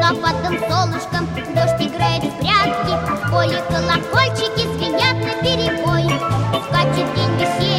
лиловатым солнышком дождь играет в прятки, в поле колокольчики звенят наперебой. Скачет день веселья.